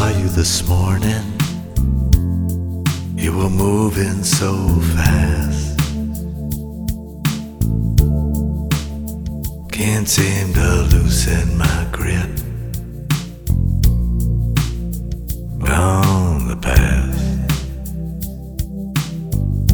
saw you this morning. You were moving so fast. Can't seem to loosen my grip.